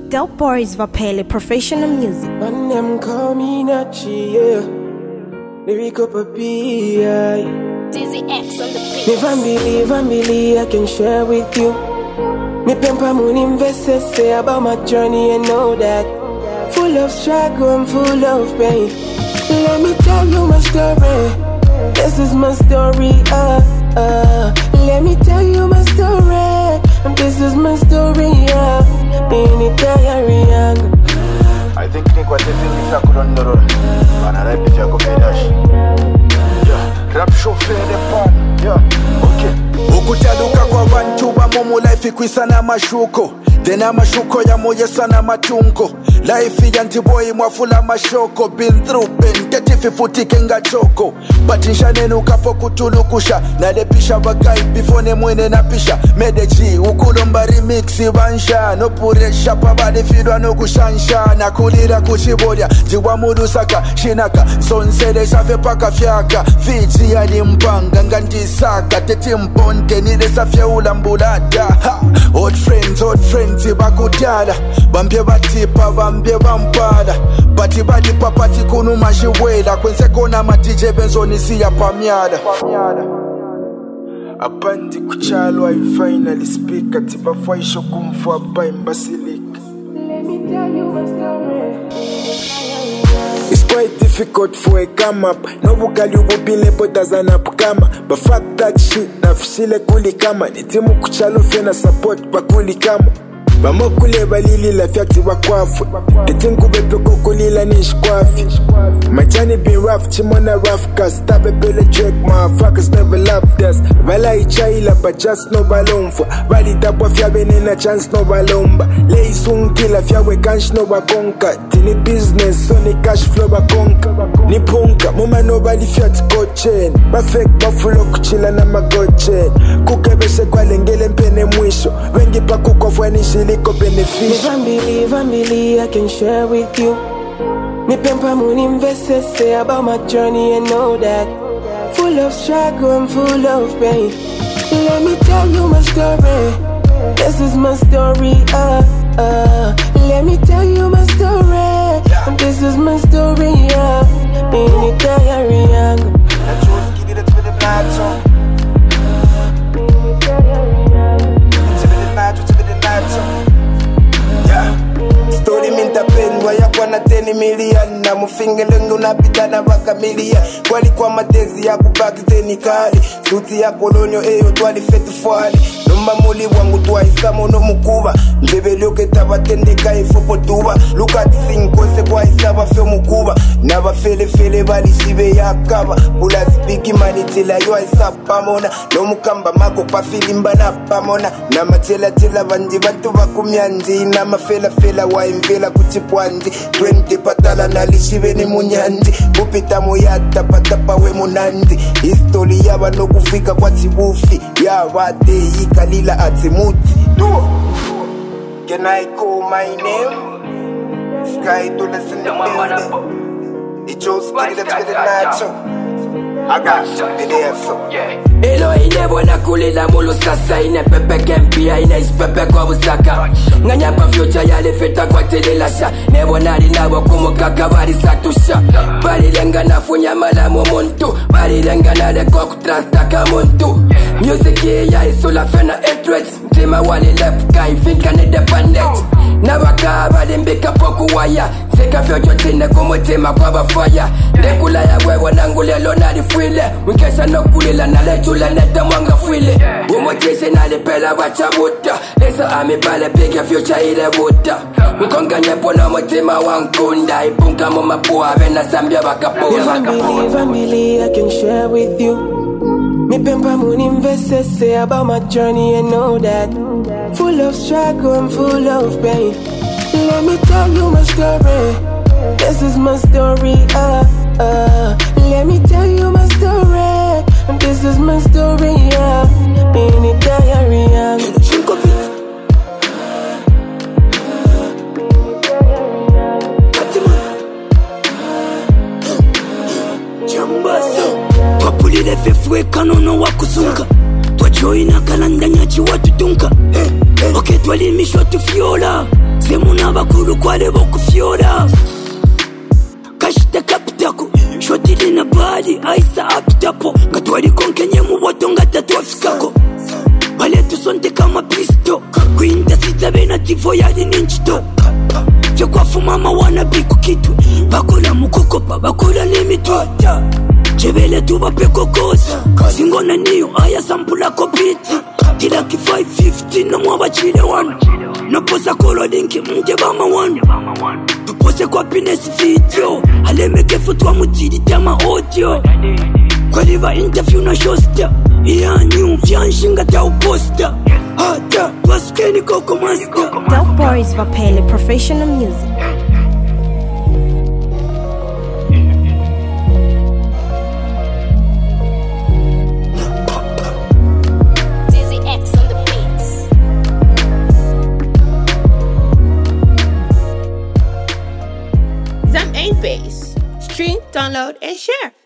Dope Boys Vapele Professional Music. And them call me Nachi, yeah. Lyrical papi, yeah. Dizzy X on the beat. Never believe I can share with you. Me pempa moon invest say about my journey and know that. Full of struggle and full of pain. Let me tell you my story. This is my story, Let me tell you my story. And this is my story, In it diary, I think Nick was the film if I could under and I like if you go finish. Yeah, rap show fair the palm. Yeah, okay. Ukutaluka kwa bantu ba mumu life ikwisana mashuko. Tena mashuko ya moye sana matungo. Life ya ntiboy mwafula mashoko. Been through pain, ketifi futike nga choko. Batisha nenu kapo kutulukusha. Nalepisha bagai before ne mwene napisha. Medeji, ukulomba remixi bansha. No puresha pabadi fidwa no kushansha. Nakulira kuchibodia, jiwa mudusaka. Shinaka, sonsede shafe paka fyaka. Fiji ya ni mpanga, ngandisaka. Teti mponte, nide safya ulambulata. Old friends, bakudala. Bambye batipa, bambye bampala. Bati papati kunu mashiwela. Kwense kona matije benzoni siya pamyada. Abandi kuchalo I finally speak. Atiba faisho kumfu abai mbasilik. Let me tell you my story. It's quite difficult for a come up. No bukali ubupile potazana pukama. But fuck that shit, nafishile kuli kama. Nitimu kuchalo fena support bakuli kama. Bamokule balili la fiati wakwafu. Etinku bepeko kulila nishkwafi. My journey been rough, chimona rough. Cause tabe pele drake, motherfuckers never loved us. Bala ichaila but just no balomfa. Bali tapwa fyabe nina chance no balomba. Lei sunkila fyawe kansh no bakonka. Tini business so ni cash flow bakonka. Ni punka, muma no bali fiati kochen. Bafek bafulo kuchila na magochen. Kukebeshe kwa lengele mpene mwisho. Wengi pa kukofwa nishi Never believe I can share with you. Me pempa moon invest say about my journey and know that. Full of struggle and full of pain. Let me tell you my story. This is my story, Let me tell you my story. And this is my story, In it diary, Story minta pendwa ya kwa na 10 million. Na mufingelengu na pitana baka million. Kwali kwa matezi ya kubaki tenikali. Suti ya kolonyo eyo twali fetu fwali. Nomba muli wangu tuwa isamo no mukuba. Mbebelioke tabatendeka ifopo tuba. Lukati sinkwese kwa isaba feo mukuba. Naba fele bali shibe ya kaba. Pula spiki manitila yo isapa mona. No mukamba mako pa filimba na pamona. Na machela banji bantu bakumyanji. Na mafela wa imvela kuchipwanji. 20 patala na lishibe ni munyandi. Kupita moyata patapa we munandi. History yaba no kufika kwa chibufi. Ya wate ikalila atimuti. Can I call my name? Sky to listen to building. It chose to the nacho. I got video so Elo inebo na kulila mulu sasa. Ine pepe kempia, ine ispepe kwa busaka. Nganyapa future yale feta kwa telelasha. Nebo nari nabo kumukaka bari satusha. Bari lenga na funya malamu muntu. Bari lenga na leko kutrastaka muntu. Music ya isula fena etrets. Mtima wali lep kai finka ni dependent. Nabaka bali mbika poku waya. Seka fyocho tine kumutima kwa bafaya. Dekula ya wewe nangulelo nari fwile. Mkesha no kulila na lechula neta mwanga fwile. Umojisi nalipela wachabuta. Lesa amibale piga future ile buta. Mkonga nyepo na mutima wankunda. Ipunga mumapua vena sambia bakapura. Never believe I can share with you. Me pempa moon invest say about my journey and know that. Full of struggle and full of pain. Let me tell you my story. This is my story, Let me tell you my story. And this is my story, In it diary, Think of it. Papulile fefwe kanono wakusunga. Twajoina kalandanya chiwatu tunka. Okay twalimishwa tufiola. Semuna n'abakuru kwale bokufyora kashita kapitako shotili na bali aisa apitapo ngatwali konkenye muboto ngatatwafikako bale tusonte kama pisto kwinda sitabe na tivo yali ninchito vyo kwafu mama wana biku kitu bakula mukokopa bakula limitwata chevele tuba pekokosa singona niyo aya sampula kopiti kila ki 550 no mwaba chile wana noposa kolo linki mje bama wana tupose kwa pinesi video alemeke futwa mutili tama audio kwa liva interview na shosta iyanyu vyanshinga tau posta hata waskeni koko master. Dope Boys Vapele Professional Music. Dizzy X on the beats. Zam 8 Base. Stream, download, and share.